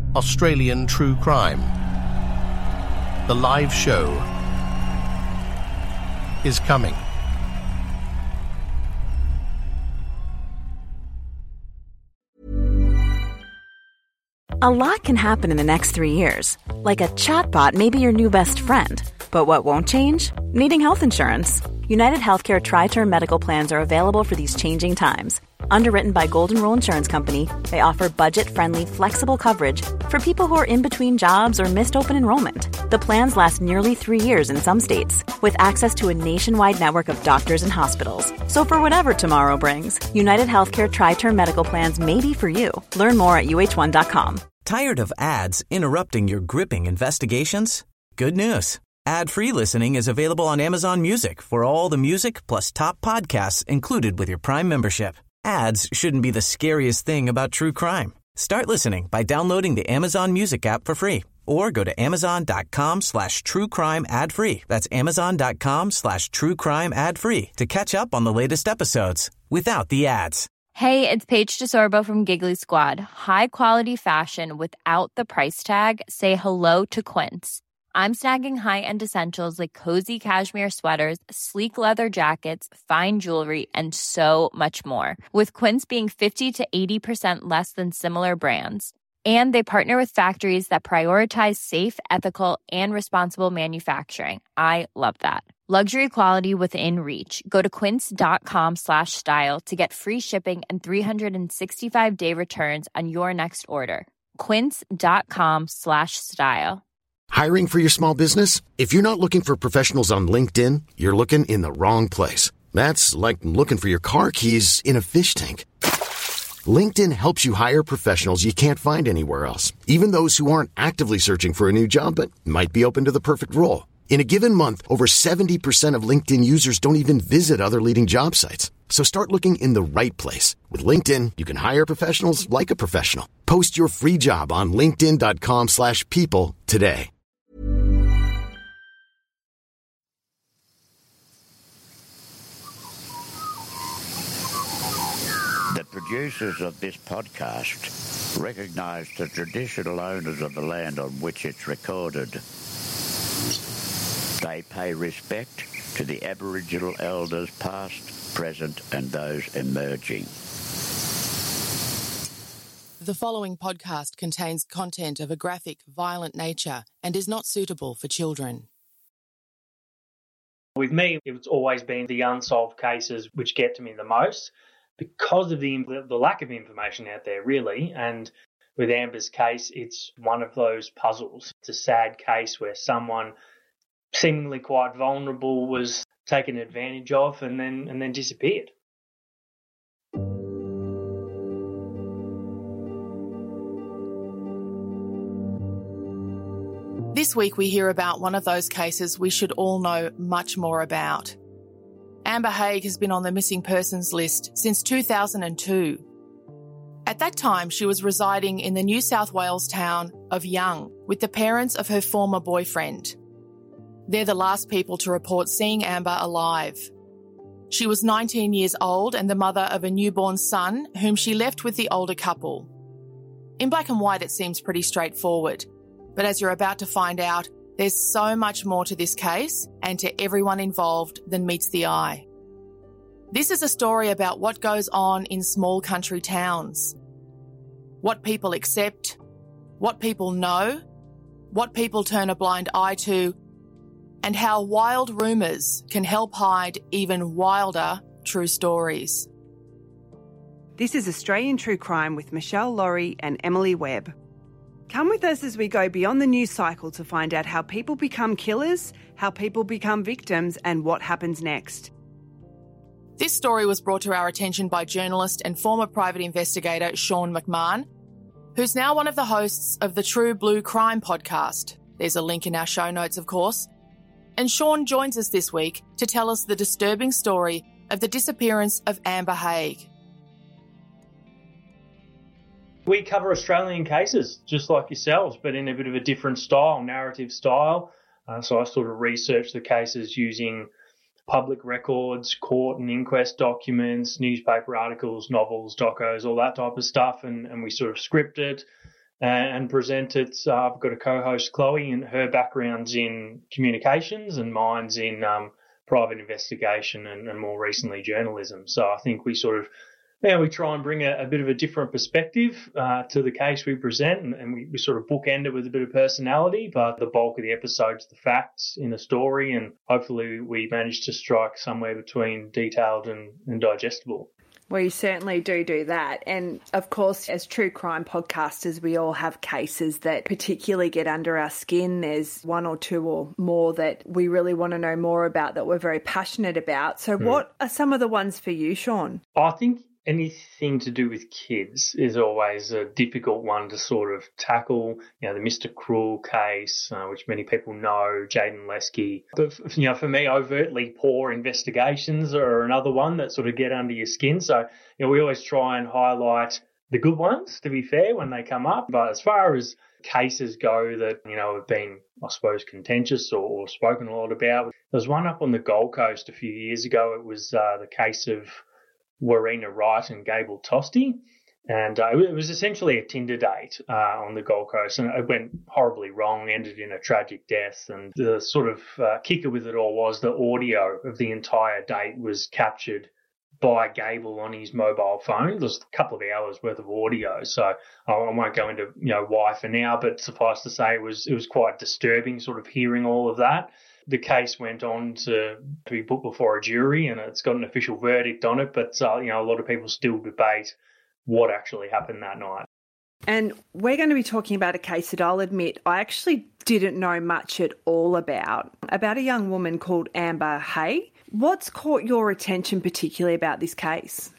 Australian True Crime. The live show is coming. A lot can happen in the next 3 years. Like a chatbot may be your new best friend. But what won't change? Needing health insurance. United Healthcare Tri-Term Medical Plans are available for these changing times. Underwritten by Golden Rule Insurance Company, they offer budget-friendly, flexible coverage for people who are in between jobs or missed open enrollment. The plans last nearly 3 years in some states, with access to a nationwide network of doctors and hospitals. So for whatever tomorrow brings, United Healthcare Tri-Term Medical Plans may be for you. Learn more at uh1.com. Tired of ads interrupting your gripping investigations? Good news. Ad-free listening is available on Amazon Music for all the music plus top podcasts included with your Prime membership. Ads shouldn't be the scariest thing about true crime. Start listening by downloading the Amazon Music app for free or go to amazon.com/truecrime ad-free. That's amazon.com/truecrime ad-free to catch up on the latest episodes without the ads. Hey, it's Paige DeSorbo from Giggly Squad. High quality fashion without the price tag. Say hello to Quince. I'm snagging high-end essentials like cozy cashmere sweaters, sleek leather jackets, fine jewelry, and so much more. With Quince being 50 to 80% less than similar brands. And they partner with factories that prioritize safe, ethical, and responsible manufacturing. I love that. Luxury quality within reach. Go to quince.com/style to get free shipping and 365-day returns on your next order. Quince.com/style. Hiring for your small business? If you're not looking for professionals on LinkedIn, you're looking in the wrong place. That's like looking for your car keys in a fish tank. LinkedIn helps you hire professionals you can't find anywhere else, even those who aren't actively searching for a new job but might be open to the perfect role. In a given month, over 70% of LinkedIn users don't even visit other leading job sites. So start looking in the right place. With LinkedIn, you can hire professionals like a professional. Post your free job on linkedin.com/people today. The producers of this podcast recognise the traditional owners of the land on which it's recorded. They pay respect to the Aboriginal elders past, present and those emerging. The following podcast contains content of a graphic, violent nature and is not suitable for children. With me, it's always been the unsolved cases which get to me the most because of the lack of information out there, really. And with Amber's case, it's one of those puzzles. It's a sad case where someone seemingly quite vulnerable was taken advantage of and then disappeared. This week we hear about one of those cases we should all know much more about. Amber Haig has been on the missing persons list since 2002. At that time, she was residing in the New South Wales town of Young with the parents of her former boyfriend. They're the last people to report seeing Amber alive. She was 19 years old and the mother of a newborn son whom she left with the older couple. In black and white, it seems pretty straightforward. But as you're about to find out, there's so much more to this case and to everyone involved than meets the eye. This is a story about what goes on in small country towns. What people accept, what people know, what people turn a blind eye to, and how wild rumours can help hide even wilder true stories. This is Australian True Crime with Michelle Laurie and Emily Webb. Come with us as we go beyond the news cycle to find out how people become killers, how people become victims, and what happens next. This story was brought to our attention by journalist and former private investigator Sean McMahon, who's now one of the hosts of the True Blue Crime podcast. There's a link in our show notes, of course. And Sean joins us this week to tell us the disturbing story of the disappearance of Amber Haig. We cover Australian cases, just like yourselves, but in a bit of a different style, narrative style. So I sort of researched the cases using public records, court and inquest documents, newspaper articles, novels, docos, all that type of stuff. And we sort of script it, and present it. I've got a co-host, Chloe, and her background's in communications and mine's in private investigation and more recently journalism. So I think we sort of, we try and bring a bit of a different perspective to the case we present, and we sort of bookend it with a bit of personality, but the bulk of the episode's the facts in a story, and hopefully we manage to strike somewhere between detailed and digestible. Well, you certainly do that. And of course, as true crime podcasters, we all have cases that particularly get under our skin. There's one or two or more that we really want to know more about, that we're very passionate about. So what are some of the ones for you, Sean? I think anything to do with kids is always a difficult one to sort of tackle. The Mr. Cruel case, which many people know, Jaden Lesky. But, for me, overtly poor investigations are another one that sort of get under your skin. So, we always try and highlight the good ones, to be fair, when they come up. But as far as cases go that, have been, I suppose, contentious or spoken a lot about, there was one up on the Gold Coast a few years ago. It was the case of Warina Wright and Gable Tosti, and it was essentially a Tinder date on the Gold Coast, and it went horribly wrong, ended in a tragic death. And the sort of kicker with it all was the audio of the entire date was captured by Gable on his mobile phone. There's a couple of hours worth of audio, so I won't go into why for now, but suffice to say it was quite disturbing sort of hearing all of that. The case went on to be put before a jury, and it's got an official verdict on it, but a lot of people still debate what actually happened that night. And we're going to be talking about a case that I'll admit I actually didn't know much at all about a young woman called Amber Hay. What's caught your attention particularly about this case?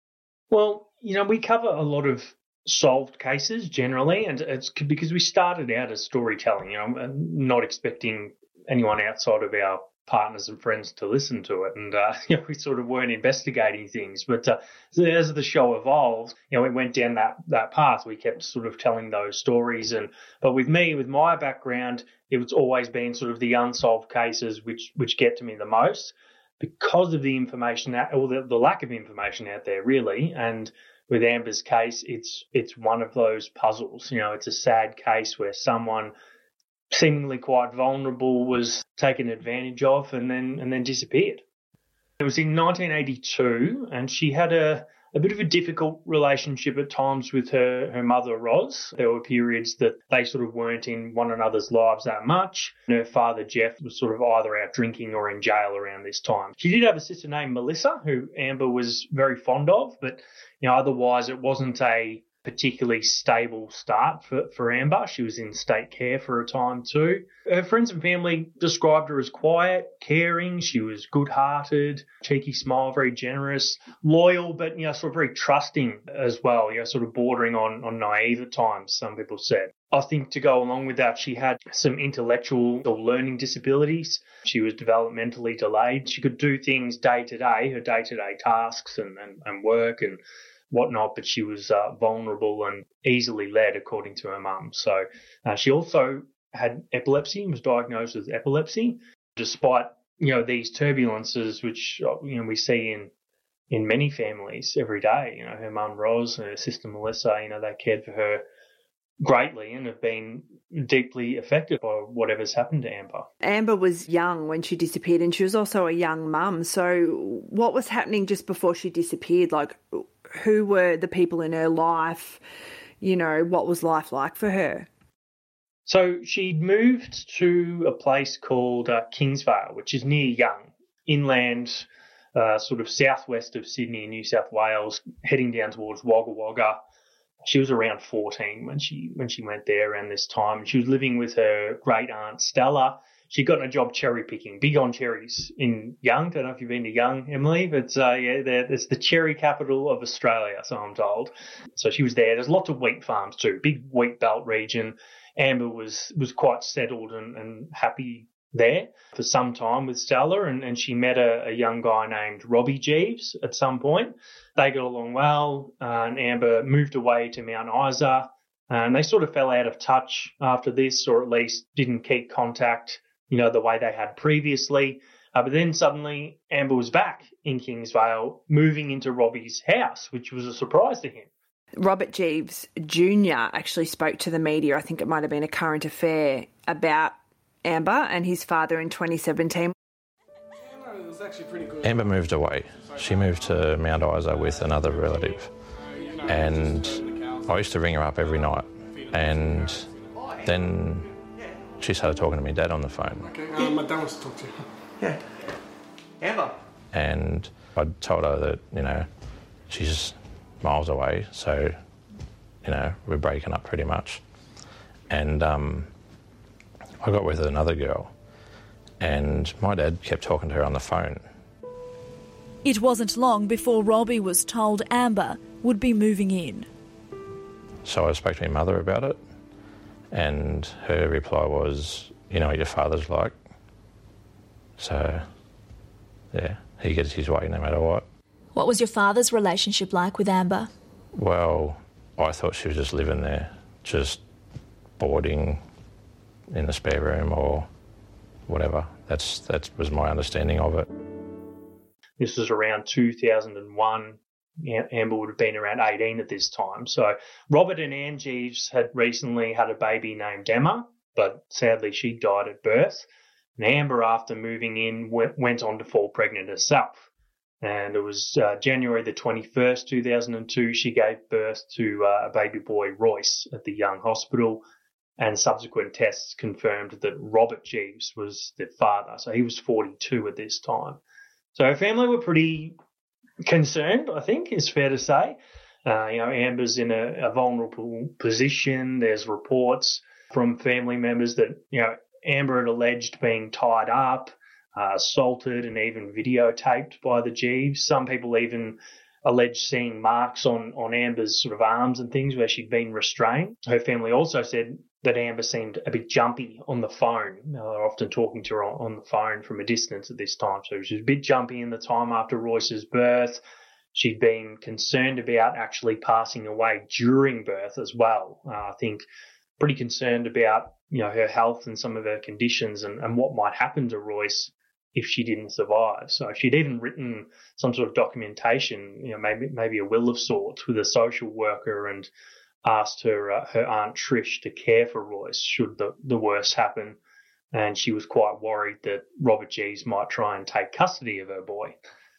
Well, we cover a lot of solved cases generally, and it's because we started out as storytelling, not expecting anyone outside of our partners and friends to listen to it, and we sort of weren't investigating things. But as the show evolved, it went down that path. We kept sort of telling those stories, but with me, with my background, it's always been sort of the unsolved cases which get to me the most because of the information or the lack of information out there, really. And with Amber's case, it's one of those puzzles. It's a sad case where someone seemingly quite vulnerable was taken advantage of and then disappeared. It was in 1982, and she had a bit of a difficult relationship at times with her mother, Roz. There were periods that they sort of weren't in one another's lives that much. And her father, Jeff, was sort of either out drinking or in jail around this time. She did have a sister named Melissa, who Amber was very fond of, but otherwise it wasn't a particularly stable start for Amber. She was in state care for a time too. Her friends and family described her as quiet, caring. She was good-hearted, cheeky smile, very generous, loyal, but sort of very trusting as well. Sort of bordering on naive at times, some people said. I think to go along with that, she had some intellectual or learning disabilities. She was developmentally delayed. She could do things day to day, her day-to-day tasks and work and whatnot, but she was vulnerable and easily led, according to her mum. So she also had epilepsy and was diagnosed with epilepsy, despite these turbulences which we see in many families every day. Her mum Roz, her sister Melissa, they cared for her greatly and have been deeply affected by whatever's happened to Amber. Amber was young when she disappeared, and she was also a young mum. So what was happening just before she disappeared? Like, who were the people in her life? What was life like for her? So she'd moved to a place called Kingsvale, which is near Young, inland, sort of southwest of Sydney, New South Wales, heading down towards Wagga Wagga. She was around 14 when she went there around this time. She was living with her great aunt Stella. She'd gotten a job cherry picking, big on cherries in Young. Don't know if you've been to Young, Emily, but it's the cherry capital of Australia, so I'm told. So she was there. There's lots of wheat farms too, big wheat belt region. Amber was quite settled and happy there for some time with Stella, and she met a young guy named Robbie Jeeves at some point. They got along well, and Amber moved away to Mount Isa, and they sort of fell out of touch after this, or at least didn't keep contact, the way they had previously. But then suddenly Amber was back in Kingsvale, moving into Robbie's house, which was a surprise to him. Robert Jeeves Jr. actually spoke to the media, I think it might have been a Current Affair, about Amber and his father in 2017. Amber moved away. She moved to Mount Isa with another relative. And I used to ring her up every night. And then she started talking to my dad on the phone. Okay, my dad wants to talk to you. Yeah. Amber. And I told her that, you know, she's miles away, so, you know, we're breaking up pretty much. And I got with another girl, and my dad kept talking to her on the phone. It wasn't long before Robbie was told Amber would be moving in. So I spoke to my mother about it, and her reply was, you know what your father's like. So, yeah, he gets his way no matter what. What was your father's relationship like with Amber? Well, I thought she was just living there, just boarding in the spare room or whatever. That was my understanding of it. This was around 2001. Amber would have been around 18 at this time. So Robert and Ann Jeeves had recently had a baby named Emma, but sadly she died at birth. And Amber, after moving in, went on to fall pregnant herself. And it was January the 21st, 2002, she gave birth to a baby boy, Royce, at the Young Hospital, and subsequent tests confirmed that Robert Jeeves was the father. So he was 42 at this time. So her family were pretty concerned, I think, is fair to say. Amber's in a vulnerable position. There's reports from family members that, Amber had alleged being tied up, assaulted and even videotaped by the Jeeves. Some people even alleged seeing marks on Amber's sort of arms and things where she'd been restrained. Her family also said that Amber seemed a bit jumpy on the phone. They're often talking to her on the phone from a distance at this time. So she was a bit jumpy in the time after Royce's birth. She'd been concerned about actually passing away during birth as well. I think pretty concerned about, her health and some of her conditions and what might happen to Royce if she didn't survive. So she'd even written some sort of documentation, maybe a will of sorts with a social worker, and asked her Aunt Trish to care for Royce should the worst happen. And she was quite worried that Robert Jeeves might try and take custody of her boy.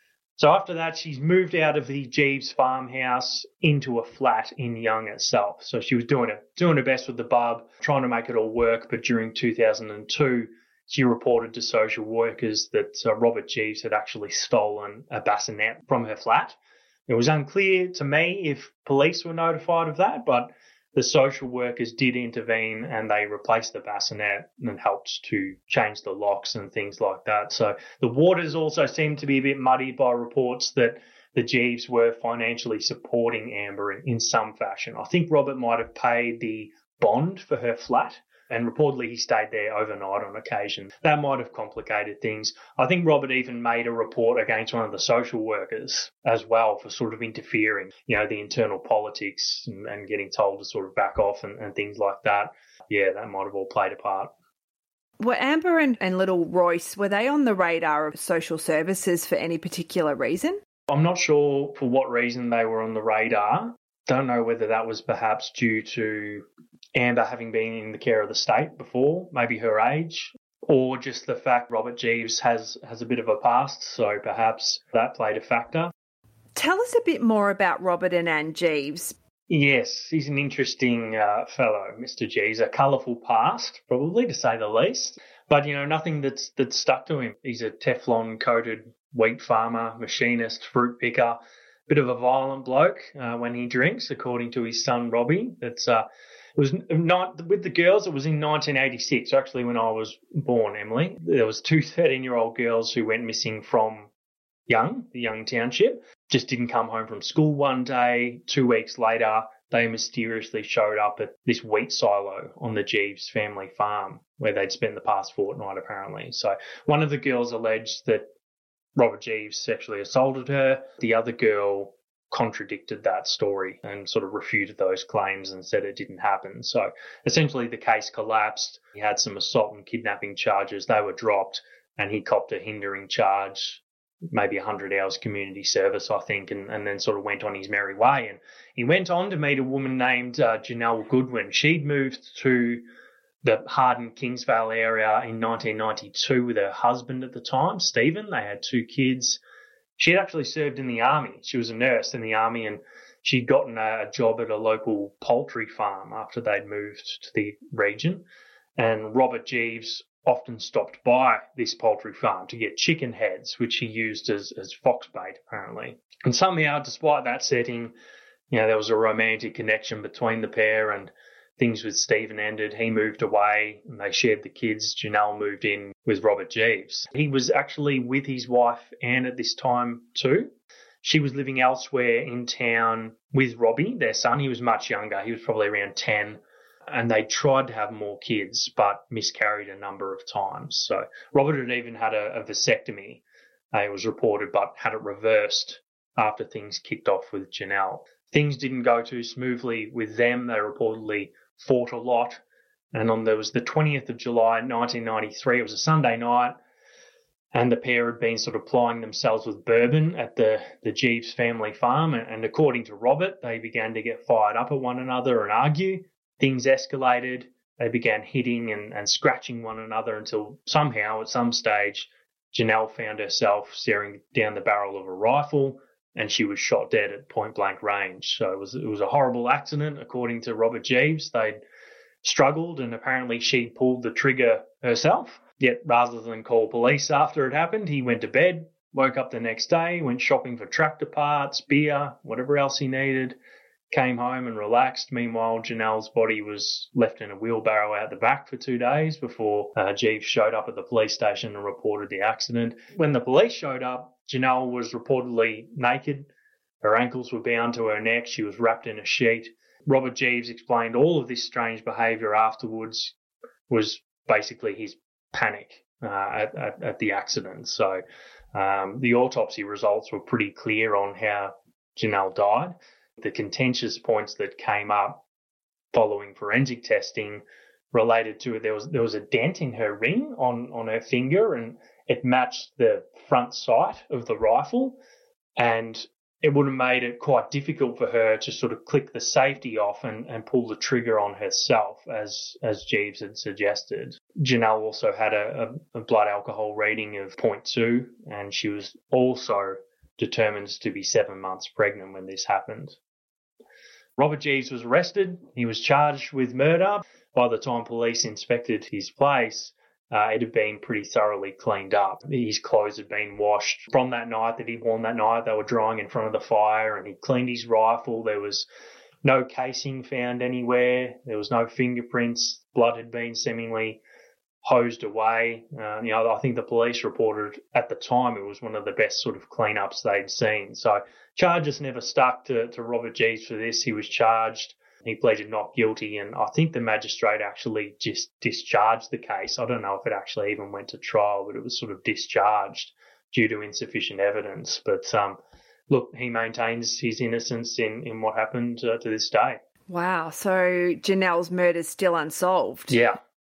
So after that, she's moved out of the Jeeves farmhouse into a flat in Young itself. So she was doing her best with the bub, trying to make it all work. But during 2002, she reported to social workers that Robert Jeeves had actually stolen a bassinet from her flat. It was unclear to me if police were notified of that, but the social workers did intervene and they replaced the bassinet and helped to change the locks and things like that. So the waters also seemed to be a bit muddied by reports that the Jeeves were financially supporting Amber in some fashion. I think Robert might have paid the bond for her flat, and reportedly he stayed there overnight on occasion. That might have complicated things. I think Robert even made a report against one of the social workers as well for sort of interfering, the internal politics and getting told to sort of back off and things like that. Yeah, that might have all played a part. Were Amber and little Royce, were they on the radar of social services for any particular reason? I'm not sure for what reason they were on the radar. Don't know whether that was perhaps due to Amber having been in the care of the state before, maybe her age, or just the fact Robert Jeeves has a bit of a past, so perhaps that played a factor. Tell us a bit more about Robert and Ann Jeeves. Yes, he's an interesting fellow, Mr. Jeeves. A colourful past, probably, to say the least. But, nothing that's stuck to him. He's a Teflon-coated wheat farmer, machinist, fruit picker, bit of a violent bloke when he drinks, according to his son Robbie. It was not with the girls. It was in 1986, actually, when I was born, Emily. There was two 13-year-old girls who went missing from the Young township. Just didn't come home from school one day. 2 weeks later, they mysteriously showed up at this wheat silo on the Jeeves family farm where they'd spent the past fortnight, apparently. So one of the girls alleged that Robert Jeeves sexually assaulted her. The other girl contradicted that story and sort of refuted those claims and said it didn't happen. So essentially the case collapsed. He had some assault and kidnapping charges. They were dropped and he copped a hindering charge maybe 100 hours community service, I think, and then sort of went on his merry way. And he went on to meet a woman named Janelle Goodwin. She'd moved to the Harden Kingsvale area in 1992 with her husband at the time, Stephen. They had 2 kids. She'd actually served in the army. She was a nurse in the army, and she'd gotten a job at a local poultry farm after they'd moved to the region. And Robert Jeeves often stopped by this poultry farm to get chicken heads, which he used as fox bait, apparently. And somehow, despite that setting, there was a romantic connection between the pair, and things with Stephen ended. He moved away and they shared the kids. Janelle moved in with Robert Jeeves. He was actually with his wife, Anne, at this time too. She was living elsewhere in town with Robbie, their son. He was much younger. He was probably around 10. And they tried to have more kids, but miscarried a number of times. So Robert had even had a vasectomy, it was reported, but had it reversed after things kicked off with Janelle. Things didn't go too smoothly with them. They reportedly fought a lot. And there was the 20th of July, 1993. It was a Sunday night, and the pair had been sort of plying themselves with bourbon at the Jeeves family farm. And according to Robert, they began to get fired up at one another and argue. Things escalated. They began hitting and scratching one another until somehow, at some stage, Janelle found herself staring down the barrel of a rifle, and she was shot dead at point-blank range. So it was a horrible accident, according to Robert Jeeves. They'd struggled, and apparently she pulled the trigger herself. Yet rather than call police after it happened, he went to bed, woke up the next day, went shopping for tractor parts, beer, whatever else he needed, came home and relaxed. Meanwhile, Janelle's body was left in a wheelbarrow out the back for 2 days before Jeeves showed up at the police station and reported the accident. When the police showed up, Janelle was reportedly naked. Her ankles were bound to her neck. She was wrapped in a sheet. Robert Jeeves explained all of this strange behaviour afterwards was basically his panic at the accident. So the autopsy results were pretty clear on how Janelle died. The contentious points that came up following forensic testing related to it. There was a dent in her ring on her finger, and it matched the front sight of the rifle, and it would have made it quite difficult for her to sort of click the safety off and pull the trigger on herself, as Jeeves had suggested. Janelle also had a blood alcohol reading of 0.2, and she was also determined to be 7 months pregnant when this happened. Robert Jeeves was arrested. He was charged with murder. By the time police inspected his place, it had been pretty thoroughly cleaned up. His clothes had been washed from that night that he'd worn that night. They were drying in front of the fire, and he cleaned his rifle. There was no casing found anywhere. There was no fingerprints. Blood had been seemingly hosed away. I think the police reported at the time it was one of the best sort of cleanups they'd seen. So charges never stuck to Robert Jeeves for this. He was charged. He pleaded not guilty, and I think the magistrate actually just discharged the case. I don't know if it actually even went to trial, but it was sort of discharged due to insufficient evidence. But look, he maintains his innocence in what happened to this day. Wow, so Janelle's murder's still unsolved? Yeah.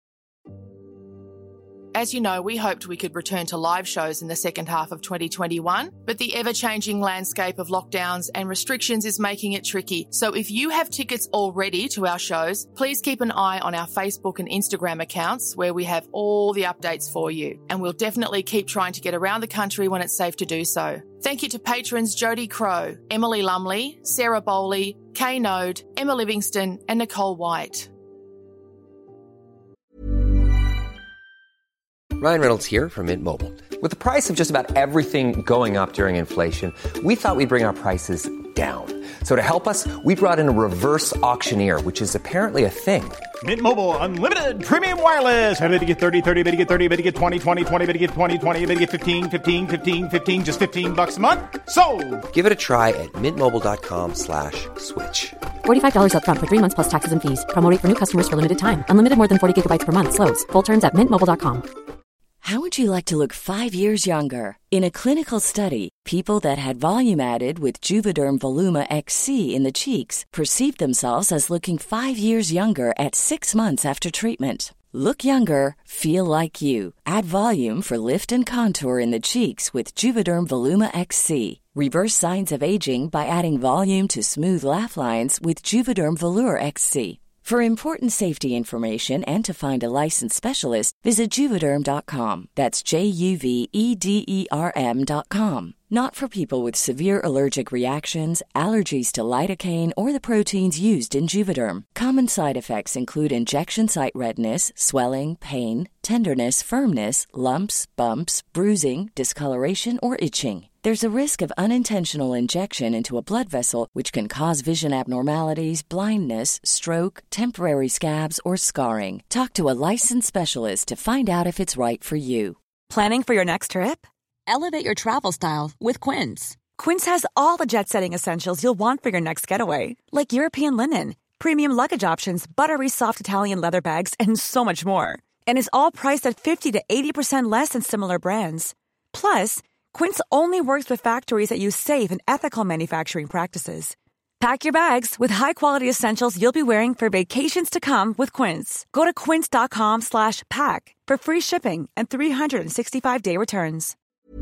As you know, we hoped we could return to live shows in the second half of 2021, but the ever-changing landscape of lockdowns and restrictions is making it tricky. So if you have tickets already to our shows, please keep an eye on our Facebook and Instagram accounts where we have all the updates for you. And we'll definitely keep trying to get around the country when it's safe to do so. Thank you to patrons Jodie Crow, Emily Lumley, Sarah Bowley, Kay Node, Emma Livingston and Nicole White. Ryan Reynolds here from Mint Mobile. With the price of just about everything going up during inflation, we thought we'd bring our prices down. So to help us, we brought in a reverse auctioneer, which is apparently a thing. Mint Mobile Unlimited Premium Wireless. How to get 30, 30, bit to get 30, bit to get 20, 20, 20, bit to get 20, 20, bit to get 15, 15, 15, 15, just $15 a month? Sold! Give it a try at mintmobile.com/switch. $45 up front for 3 months plus taxes and fees. Promo rate for new customers for limited time. Unlimited more than 40 gigabytes per month. Slows full terms at mintmobile.com. How would you like to look 5 years younger? In a clinical study, people that had volume added with Juvederm Voluma XC in the cheeks perceived themselves as looking 5 years younger at 6 months after treatment. Look younger, feel like you. Add volume for lift and contour in the cheeks with Juvederm Voluma XC. Reverse signs of aging by adding volume to smooth laugh lines with Juvederm Volure XC. For important safety information and to find a licensed specialist, visit Juvederm.com. That's JUVEDERM.com. Not for people with severe allergic reactions, allergies to lidocaine, or the proteins used in Juvederm. Common side effects include injection site redness, swelling, pain, tenderness, firmness, lumps, bumps, bruising, discoloration, or itching. There's a risk of unintentional injection into a blood vessel, which can cause vision abnormalities, blindness, stroke, temporary scabs, or scarring. Talk to a licensed specialist to find out if it's right for you. Planning for your next trip? Elevate your travel style with Quince. Quince has all the jet-setting essentials you'll want for your next getaway, like European linen, premium luggage options, buttery soft Italian leather bags, and so much more. And is all priced at 50 to 80% less than similar brands. Plus, Quince only works with factories that use safe and ethical manufacturing practices. Pack your bags with high-quality essentials you'll be wearing for vacations to come with Quince. Go to quince.com/pack for free shipping and 365-day returns.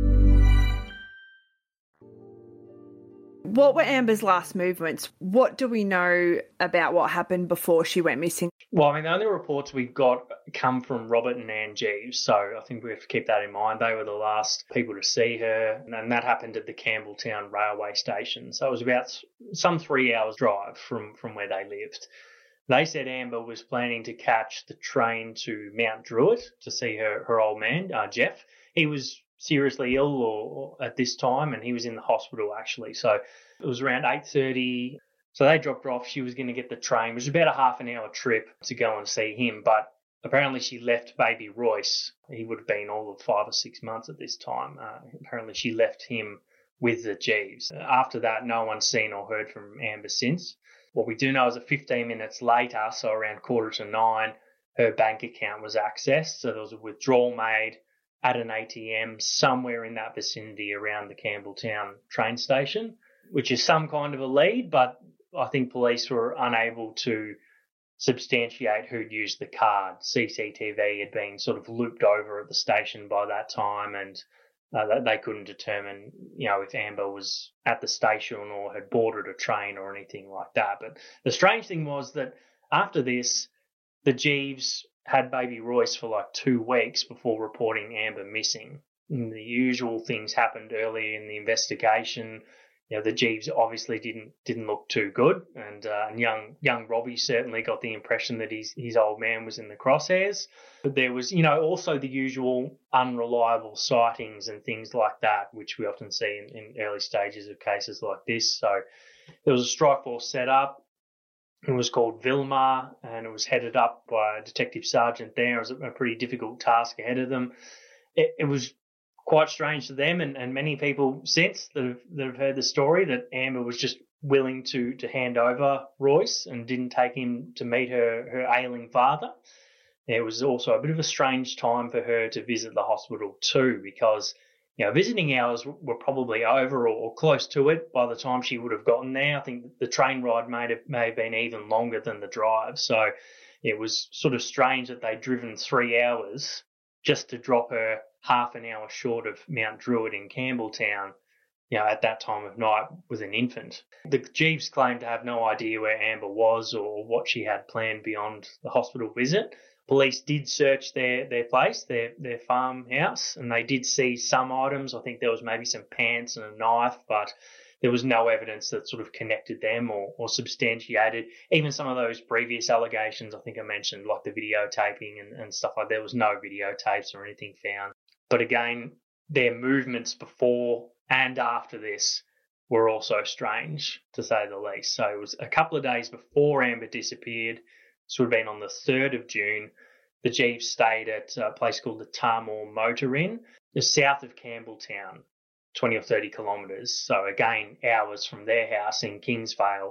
What were Amber's last movements? What do we know about what happened before she went missing? Well, I mean, the only reports we've got come from Robert and Ann Jeeves, so I think we have to keep that in mind. They were the last people to see her, and that happened at the Campbelltown railway station. So it was about some 3 hours drive from where they lived. They said Amber was planning to catch the train to Mount Druitt to see her old man, Jeff. He was seriously ill or at this time, and he was in the hospital actually. So it was around 8:30. So they dropped her off. She was going to get the train. It was about a half an hour trip to go and see him, but apparently she left baby Royce. He would have been all of 5 or 6 months at this time. Apparently she left him with the Jeeves. After that, no one's seen or heard from Amber since. What we do know is that 15 minutes later, so around 8:45, her bank account was accessed. So there was a withdrawal made at an ATM somewhere in that vicinity around the Campbelltown train station, which is some kind of a lead, but I think police were unable to substantiate who'd used the card. CCTV had been sort of looped over at the station by that time, and they couldn't determine, if Amber was at the station or had boarded a train or anything like that. But the strange thing was that after this, the Jeeves had baby Royce for like 2 weeks before reporting Amber missing. And the usual things happened early in the investigation. The Jeeves obviously didn't look too good, and young Robbie certainly got the impression that his old man was in the crosshairs. But there was, also the usual unreliable sightings and things like that, which we often see in early stages of cases like this. So there was a strike force set up. It was called Vilmar, and it was headed up by a detective sergeant there. It was a pretty difficult task ahead of them. It was quite strange to them and many people since that have heard the story that Amber was just willing to hand over Royce and didn't take him to meet her ailing father. It was also a bit of a strange time for her to visit the hospital too, because visiting hours were probably over or close to it by the time she would have gotten there. I think the train ride may have been even longer than the drive. So it was sort of strange that they'd driven 3 hours just to drop her half an hour short of Mount Druitt in Campbelltown, at that time of night with an infant. The Jeeves claimed to have no idea where Amber was or what she had planned beyond the hospital visit. Police did search their place, their farmhouse, and they did see some items. I think there was maybe some pants and a knife, but there was no evidence that sort of connected them or substantiated even some of those previous allegations I think I mentioned, like the videotaping and stuff like that. There was no videotapes or anything found. But again, their movements before and after this were also strange, to say the least. So it was a couple of days before Amber disappeared. This would have been on the 3rd of June. The Jeeves stayed at a place called the Tarmore Motor Inn, just south of Campbelltown, 20 or 30 kilometres. So again, hours from their house in Kingsvale.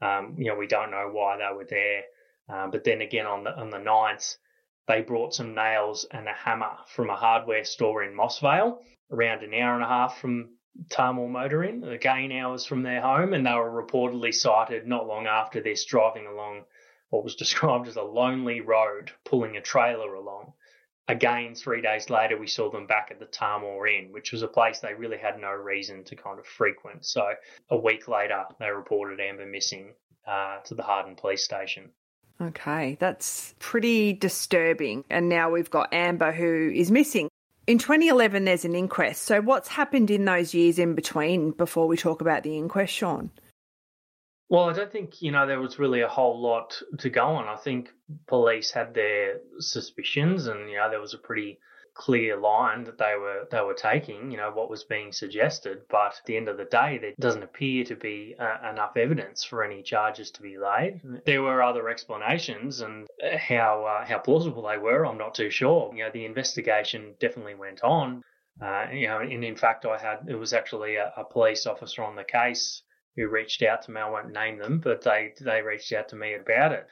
We don't know why they were there. But then again, on the 9th, they brought some nails and a hammer from a hardware store in Mossvale, around an hour and a half from Tarmore Motor Inn, again hours from their home, and they were reportedly sighted not long after this driving along what was described as a lonely road pulling a trailer along. Again, 3 days later, we saw them back at the Tarmore Inn, which was a place they really had no reason to kind of frequent. So a week later, they reported Amber missing to the Harden Police Station. Okay, that's pretty disturbing. And now we've got Amber who is missing. In 2011, there's an inquest. So what's happened in those years in between before we talk about the inquest, Sean? Well, I don't think, there was really a whole lot to go on. I think police had their suspicions and, there was a pretty clear line that they were taking, what was being suggested. But at the end of the day, there doesn't appear to be enough evidence for any charges to be laid. There were other explanations, and how plausible they were, I'm not too sure. The investigation definitely went on. And in fact, it was actually a police officer on the case who reached out to me. I won't name them, but they reached out to me about it.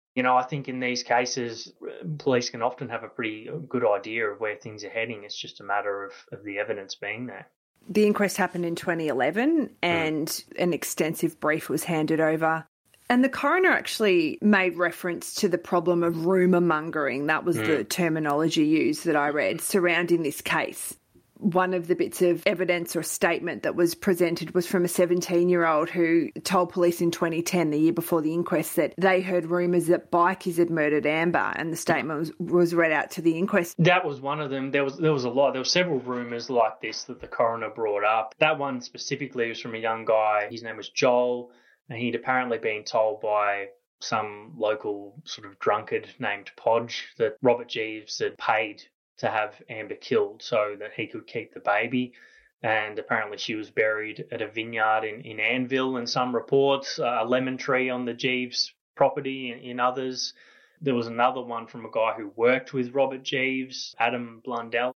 I think in these cases, police can often have a pretty good idea of where things are heading. It's just a matter of the evidence being there. The inquest happened in 2011 and an extensive brief was handed over. And the coroner actually made reference to the problem of rumour mongering. That was the terminology used that I read surrounding this case. One of the bits of evidence or statement that was presented was from a 17-year-old who told police in 2010, the year before the inquest, that they heard rumours that bikies had murdered Amber, and the statement was read out to the inquest. That was one of them. There was a lot. There were several rumours like this that the coroner brought up. That one specifically was from a young guy. His name was Joel, and he'd apparently been told by some local sort of drunkard named Podge that Robert Jeeves had paid to have Amber killed so that he could keep the baby. And apparently she was buried at a vineyard in Anvil in some reports, a lemon tree on the Jeeves property in others. There was another one from a guy who worked with Robert Jeeves, Adam Blundell.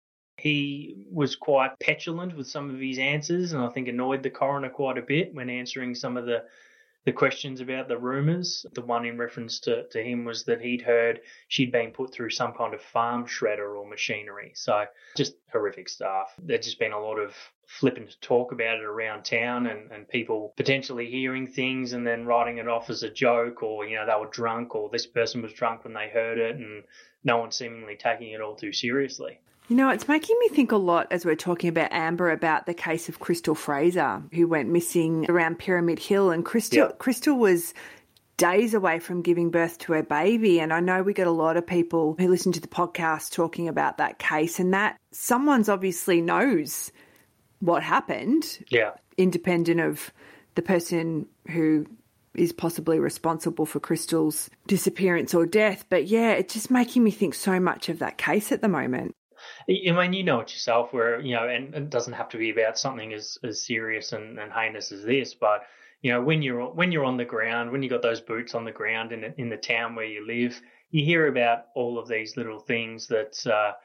He was quite petulant with some of his answers and I think annoyed the coroner quite a bit when answering some of the questions about the rumours. The one in reference to him was that he'd heard she'd been put through some kind of farm shredder or machinery. So just horrific stuff. There's just been a lot of flippant talk about it around town and people potentially hearing things and then writing it off as a joke, or, they were drunk, or this person was drunk when they heard it, and no one seemingly taking it all too seriously. It's making me think a lot as we're talking about Amber about the case of Crystal Fraser, who went missing around Pyramid Hill. And Crystal was days away from giving birth to her baby. And I know we get a lot of people who listen to the podcast talking about that case, and that someone's obviously knows what happened, independent of the person who is possibly responsible for Crystal's disappearance or death. But it's just making me think so much of that case at the moment. I mean, you know it yourself, where, and it doesn't have to be about something as serious and heinous as this, but, when you're on the ground, when you got those boots on the ground in the town where you live, you hear about all of these little things that,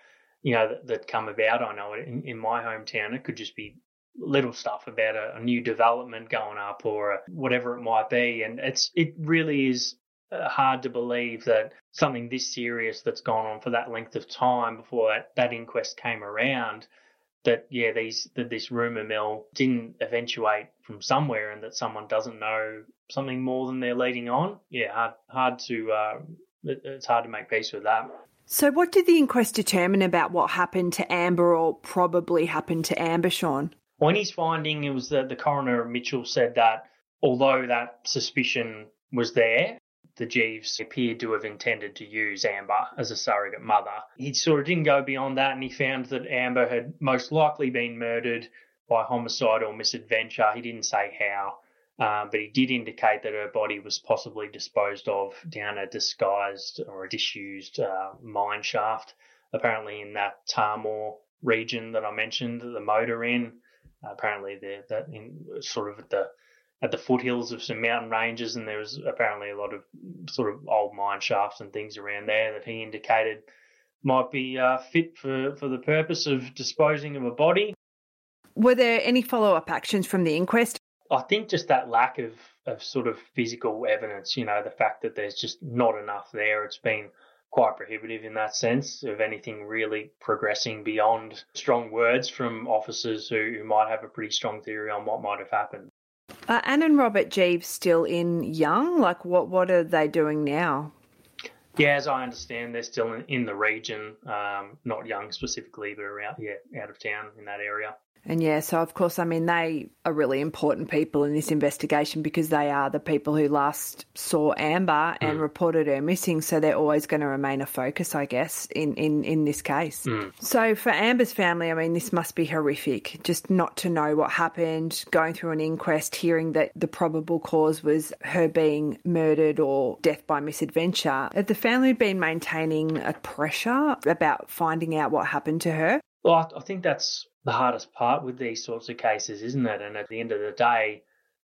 that come about. I know in my hometown, it could just be little stuff about a new development going up or whatever it might be. And it really is hard to believe that something this serious that's gone on for that length of time before that inquest came around, that this rumour mill didn't eventuate from somewhere and that someone doesn't know something more than they're leading on. It's hard to make peace with that. So what did the inquest determine about what happened to Amber, or probably happened to Amber, Sean? Well, in his finding, it was that the coroner, Mitchell, said that although that suspicion was there, the Jeeves appeared to have intended to use Amber as a surrogate mother. He sort of didn't go beyond that, and he found that Amber had most likely been murdered by homicide or misadventure. He didn't say how, but he did indicate that her body was possibly disposed of down a disguised or a disused mine shaft, apparently in that Tarmore region that I mentioned, the motor in. Apparently that in sort of at the foothills of some mountain ranges, and there was apparently a lot of sort of old mine shafts and things around there that he indicated might be fit for the purpose of disposing of a body. Were there any follow-up actions from the inquest? I think just that lack of sort of physical evidence, the fact that there's just not enough there. It's been quite prohibitive in that sense of anything really progressing beyond strong words from officers who might have a pretty strong theory on what might have happened. Anne and Robert Jeeves still in Young? Like, what are they doing now? Yeah, as I understand, they're still in the region, not Young specifically, but out of town in that area. And yeah, so of course, I mean, they are really important people in this investigation because they are the people who last saw Amber and reported her missing. So they're always going to remain a focus, I guess, in this case. So for Amber's family, I mean, this must be horrific, just not to know what happened, going through an inquest, hearing that the probable cause was her being murdered or death by misadventure. Have the family been maintaining a pressure about finding out what happened to her? Well, I think that's the hardest part with these sorts of cases, isn't it? And at the end of the day,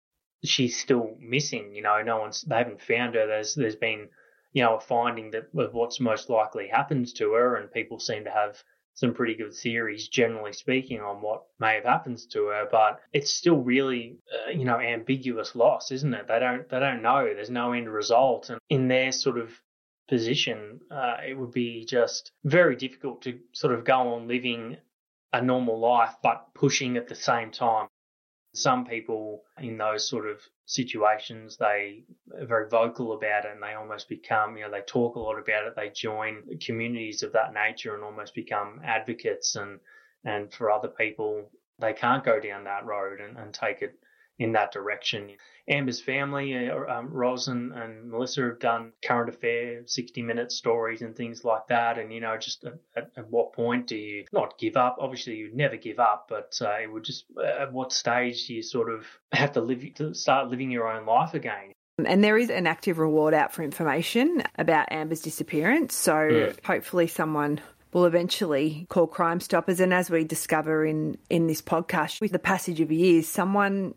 she's still missing. You know, they haven't found her. There's been, you know, a finding that of what's most likely happens to her, and people seem to have some pretty good theories, generally speaking, on what may have happened to her. But it's still really, ambiguous loss, isn't it? They don't know. There's no end result, and in their sort of position, it would be just very difficult to sort of go on living a normal life, but pushing at the same time. Some people in those sort of situations, they are very vocal about it and they almost become, they talk a lot about it. They join communities of that nature and almost become advocates. And for other people, they can't go down that road and take it in that direction. Amber's family, Ros and Melissa, have done current affair 60-minute stories and things like that. And, just at what point do you not give up? Obviously, you'd never give up, but it would just, at what stage do you sort of have to start living your own life again? And there is an active reward out for information about Amber's disappearance. So hopefully someone will eventually call Crime Stoppers. And as we discover in this podcast, with the passage of years, someone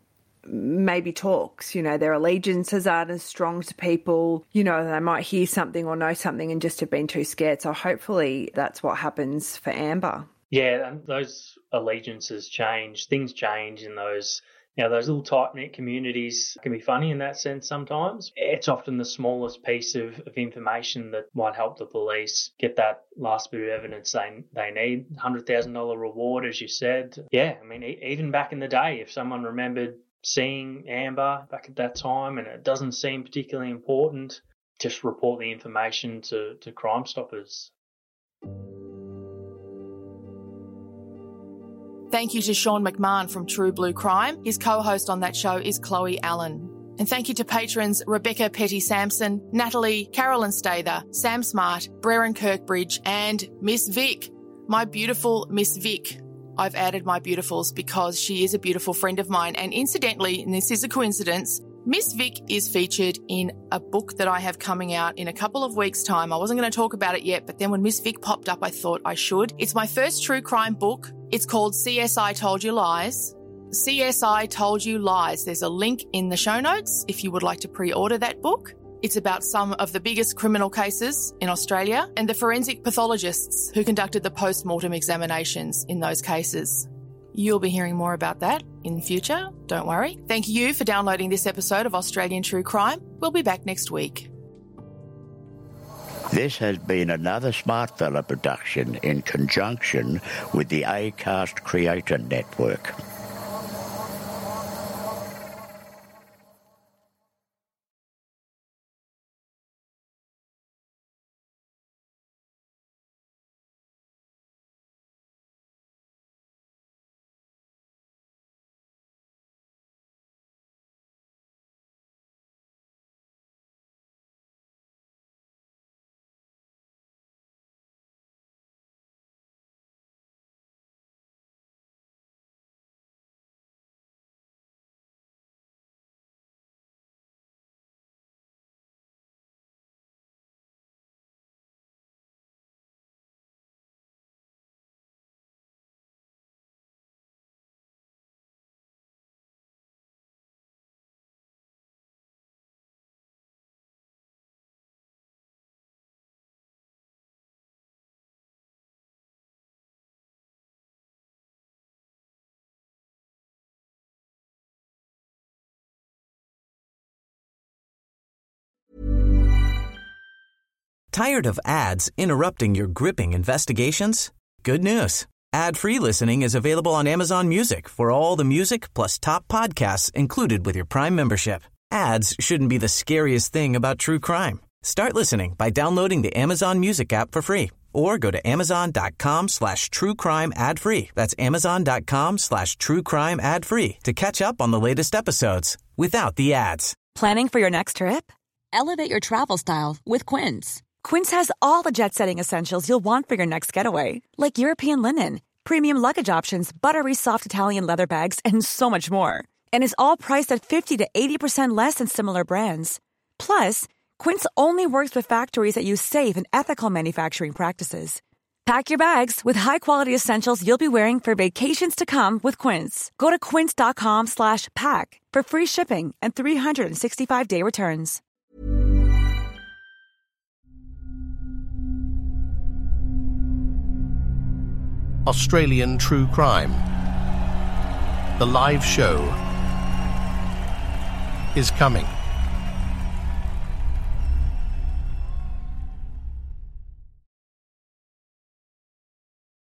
maybe talks, their allegiances aren't as strong to people, they might hear something or know something and just have been too scared. So hopefully that's what happens for Amber. Yeah, and those allegiances change, things change in those, those little tight-knit communities can be funny in that sense sometimes. It's often the smallest piece of information that might help the police get that last bit of evidence they need. $100,000 reward, as you said. Yeah, I mean, even back in the day, if someone remembered seeing Amber back at that time and it doesn't seem particularly important, just report the information to Crime Stoppers. Thank you to Sean McMahon from True Blue Crime. His co-host on that show is Chloe Allen. And thank you to patrons Rebecca Petty-Sampson, Natalie, Carolyn Stather, Sam Smart, Brereton Kirkbridge and Miss Vic, my beautiful Miss Vic. I've added my beautifuls because she is a beautiful friend of mine. And incidentally, and this is a coincidence, Miss Vic is featured in a book that I have coming out in a couple of weeks' time. I wasn't going to talk about it yet, but then when Miss Vic popped up, I thought I should. It's my first true crime book. It's called CSI Told You Lies. CSI Told You Lies. There's a link in the show notes if you would like to pre-order that book. It's about some of the biggest criminal cases in Australia and the forensic pathologists who conducted the post-mortem examinations in those cases. You'll be hearing more about that in the future, don't worry. Thank you for downloading this episode of Australian True Crime. We'll be back next week. This has been another Smartfella production in conjunction with the Acast Creator Network. Tired of ads interrupting your gripping investigations? Good news. Ad-free listening is available on Amazon Music for all the music plus top podcasts included with your Prime membership. Ads shouldn't be the scariest thing about true crime. Start listening by downloading the Amazon Music app for free or go to amazon.com/truecrime ad-free. That's amazon.com/truecrime ad-free to catch up on the latest episodes without the ads. Planning for your next trip? Elevate your travel style with Quince. Quince has all the jet-setting essentials you'll want for your next getaway, like European linen, premium luggage options, buttery soft Italian leather bags, and so much more. And is all priced at 50 to 80% less than similar brands. Plus, Quince only works with factories that use safe and ethical manufacturing practices. Pack your bags with high-quality essentials you'll be wearing for vacations to come with Quince. Go to quince.com/pack for free shipping and 365-day returns. Australian True Crime. The live show is coming.